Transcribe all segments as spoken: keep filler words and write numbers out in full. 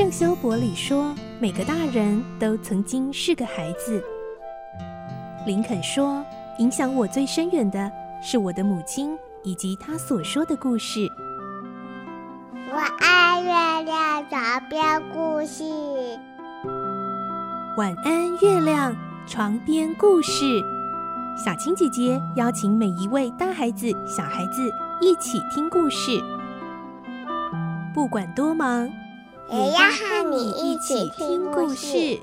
圣修伯里说，每个大人都曾经是个孩子。林肯说，影响我最深远的是我的母亲以及她所说的故事。 我爱月亮床边故事。 晚安，月亮床边故事。小青姐姐邀请每一位大孩子、小孩子一起听故事，不管多忙， 也要和你一起听故事。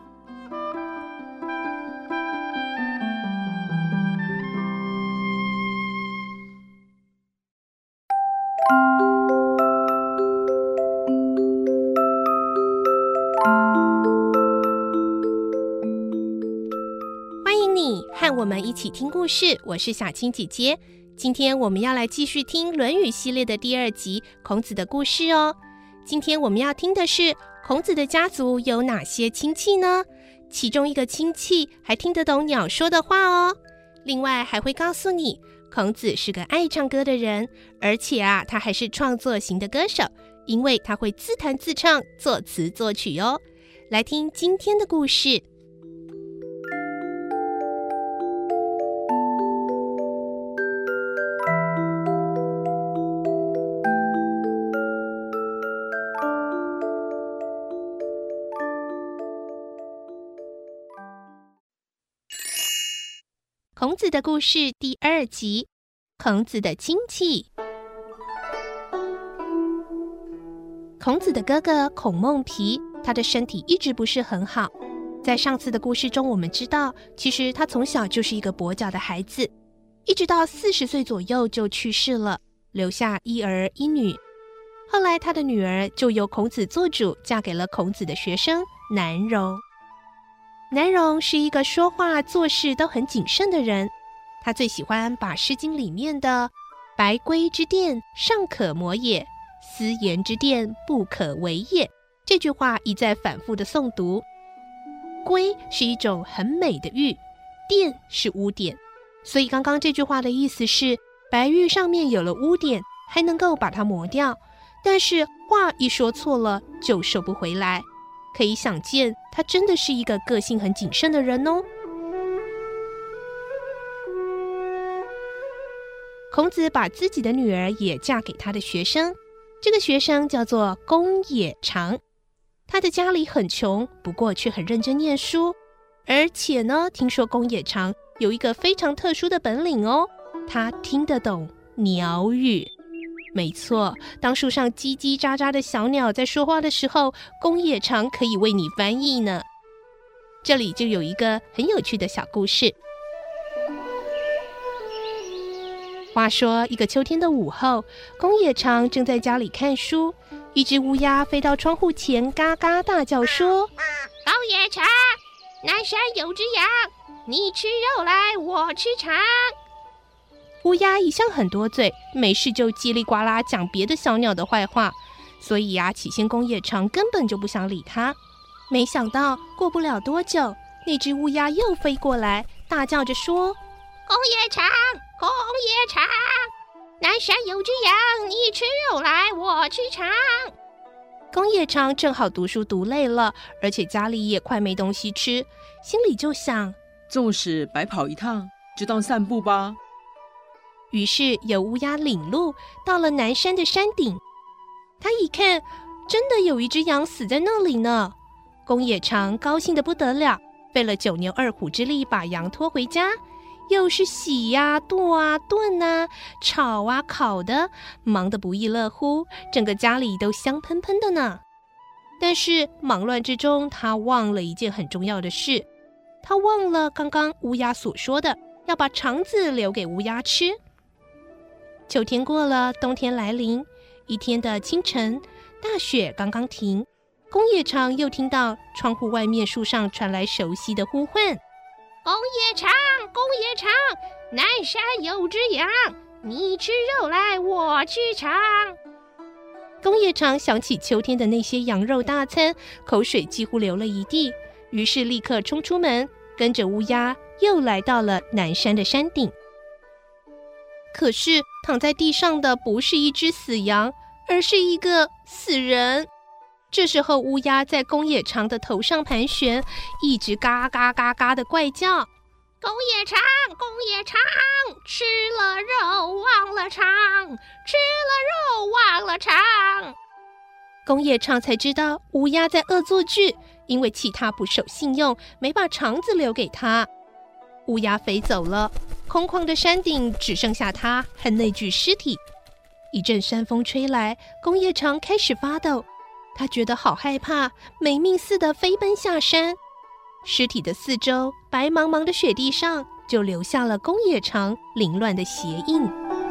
欢迎你和我们一起听故事，我是小青姐姐。今天我们要来继续听《论语》系列的第二集孔子的故事哦。今天我们要听的是孔子的家族有哪些亲戚呢？其中一个亲戚还听得懂鸟说的话哦。另外还会告诉你，孔子是个爱唱歌的人，而且啊，他还是创作型的歌手，因为他会自弹自唱、作词作曲哦。来听今天的故事。孔子的故事第二集，孔子的亲戚。孔子的哥哥孔孟皮，他的身体一直不是很好。在上次的故事中，我们知道，其实他从小就是一个跛脚的孩子，一直到四十岁左右就去世了，留下一儿一女。后来他的女儿就由孔子做主，嫁给了孔子的学生南荣。南荣是一个说话做事都很谨慎的人，他最喜欢把《诗经》里面的“白圭之殿，尚可磨也；斯言之殿，不可为也”这句话一再反复的诵读。圭是一种很美的玉，殿是污点，所以刚刚这句话的意思是，白玉上面有了污点，还能够把它磨掉，但是话一说错了就收不回来。可以想见，他真的是一个个性很谨慎的人哦。孔子把自己的女儿也嫁给他的学生，这个学生叫做公冶长。他的家里很穷，不过却很认真念书，而且呢，听说公冶长有一个非常特殊的本领哦，他听得懂鸟语。没错，当树上叽叽喳喳的小鸟在说话的时候，公冶长可以为你翻译呢。这里就有一个很有趣的小故事。话说一个秋天的午后，公冶长正在家里看书，一只乌鸦飞到窗户前，嘎嘎大叫说：“ 公冶长，南山有只羊，你吃肉来，我吃肠。” 乌鸦一向很多嘴，没事就叽里呱啦讲别的小鸟的坏话，所以啊，起先公冶长根本就不想理他。没想到过不了多久，那只乌鸦又飞过来，大叫着说：“ 公冶长，公冶长，南山有只羊，你吃肉来，我吃肠。” 公冶长正好读书读累了，而且家里也快没东西吃，心里就想， 纵使白跑一趟，就当散步吧。 于是有乌鸦领路到了南山的山顶，他一看，真的有一只羊死在那里呢。公冶长高兴得不得了，费了九牛二虎之力把羊拖回家，又是洗呀、剁啊、炖啊、炒啊、烤的，忙得不亦乐乎，整个家里都香喷喷的呢。但是忙乱之中，他忘了一件很重要的事，他忘了刚刚乌鸦所说的，要把肠子留给乌鸦吃。秋天过了，冬天来临。一天的清晨，大雪刚刚停，公冶长又听到窗户外面树上传来熟悉的呼唤：“ 公冶长，公冶长，南山有只羊，你吃肉来，我吃肠。” 公冶长想起秋天的那些羊肉大餐，口水几乎流了一地，于是立刻冲出门，跟着乌鸦又来到了南山的山顶。可是躺在地上的不是一只死羊，而是一个死人。 这时候乌鸦在公野长的头上盘旋，一直嘎嘎嘎嘎的怪叫。 公野长，公野长，吃了肉忘了肠，吃了肉忘了肠。 公野长才知道乌鸦在恶作剧，因为气他不守信用，没把肠子留给他。乌鸦飞走了，空旷的山顶只剩下他和那具尸体。一阵山风吹来，公野长开始发抖，他觉得好害怕，没命似的飞奔下山。尸体的四周，白茫茫的雪地上就留下了公野长凌乱的鞋印。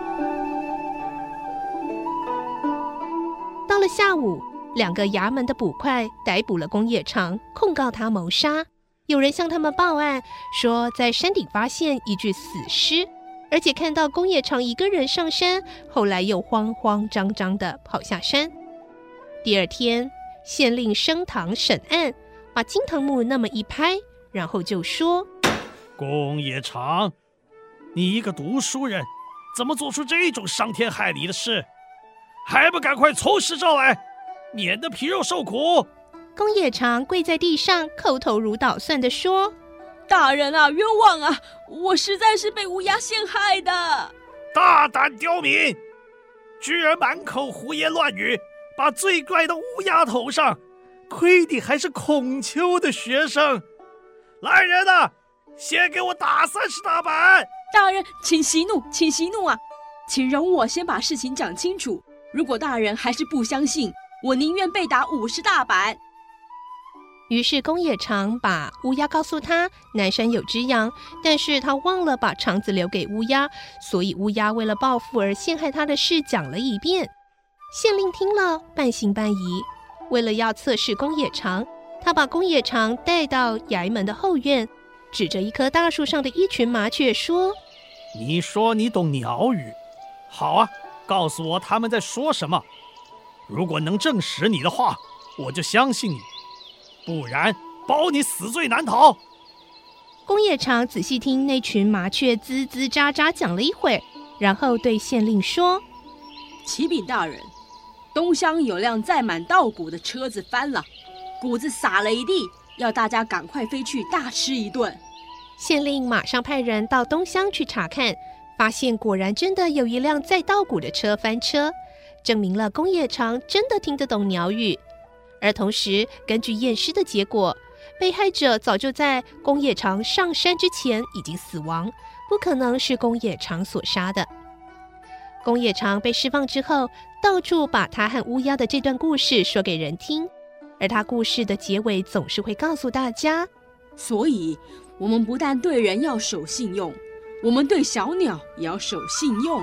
到了下午，两个衙门的捕快逮捕了公野长，控告他谋杀。有人向他们报案，说在山顶发现一具死尸，而且看到公野长一个人上山，后来又慌慌张张地跑下山。第二天，县令升堂审案，把金堂木那么一拍，然后就说： 公野长，你一个读书人，怎么做出这种伤天害理的事？还不赶快从实招来，免得皮肉受苦！ 公野长跪在地上，叩头如捣蒜地说： 大人啊，冤枉啊！我实在是被乌鸦陷害的。 大胆刁民，居然满口胡言乱语，把罪怪到乌鸦头上，亏你还是孔丘的学生！来人啊，先给我打三十大板！ 大人，请息怒，请息怒啊！请容我先把事情讲清楚。如果大人还是不相信，我宁愿被打五十大板。 于是公野长把乌鸦告诉他南山有只羊，但是他忘了把肠子留给乌鸦，所以乌鸦为了报复而陷害他的事讲了一遍。县令听了半信半疑，为了要测试公野长，他把公野长带到衙门的后院，指着一棵大树上的一群麻雀说： 你说你懂鸟语，好啊，告诉我他们在说什么。如果能证实你的话，我就相信你，不然保你死罪难逃。 公野长仔细听那群麻雀吱吱喳喳讲了一会儿，然后对县令说： 启禀大人，东乡有辆载满稻谷的车子翻了，谷子撒了一地，要大家赶快飞去大吃一顿。 县令马上派人到东乡去查看，发现果然真的有一辆载稻谷的车翻车，证明了公野长真的听得懂鸟语。而同时，根据验尸的结果，被害者早就在公野长上山之前已经死亡，不可能是公野长所杀的。公野长被释放之后，到处把他和乌鸦的这段故事说给人听，而他故事的结尾总是会告诉大家， 所以我们不但对人要守信用，我们对小鸟也要守信用。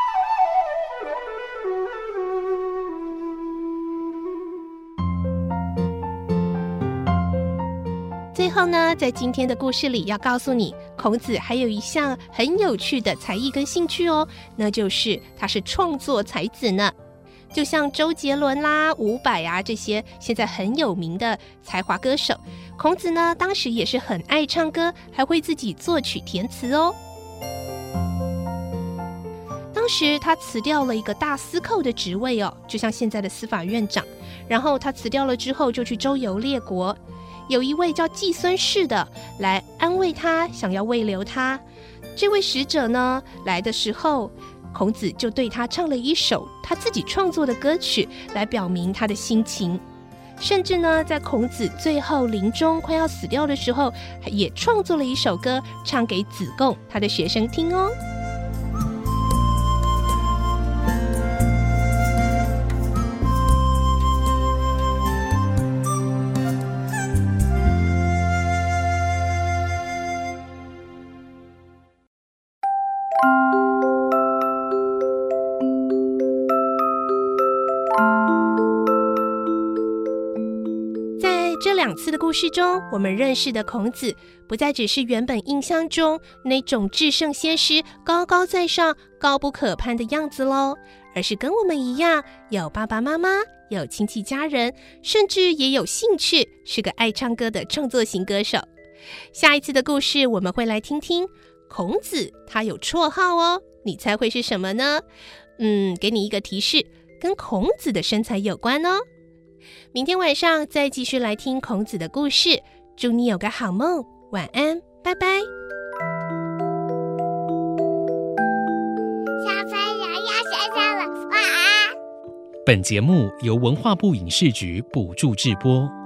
最后呢，在今天的故事里要告诉你，孔子还有一项很有趣的才艺跟兴趣哦，那就是他是创作才子呢。就像周杰伦啦、伍佰啊这些现在很有名的才华歌手，孔子呢当时也是很爱唱歌，还会自己作曲填词哦。当时他辞掉了一个大司寇的职位哦，就像现在的司法院长，然后他辞掉了之后就去周游列国。有一位叫季孙氏的来安慰他，想要慰留他。这位使者呢来的时候，孔子就对他唱了一首他自己创作的歌曲，来表明他的心情。甚至呢，在孔子最后临终快要死掉的时候，也创作了一首歌，唱给子贡他的学生听哦。这两次的故事中，我们认识的孔子不再只是原本印象中那种至圣先师高高在上、高不可攀的样子咯，而是跟我们一样有爸爸妈妈，有亲戚家人，甚至也有兴趣，是个爱唱歌的创作型歌手。下一次的故事我们会来听听孔子他有绰号哦，你猜会是什么呢？嗯，给你一个提示，跟孔子的身材有关哦。 明天晚上再继续来听孔子的故事。祝你有个好梦，晚安，拜拜。 小朋友要睡觉了，晚安。 本节目由文化部影视局补助制播。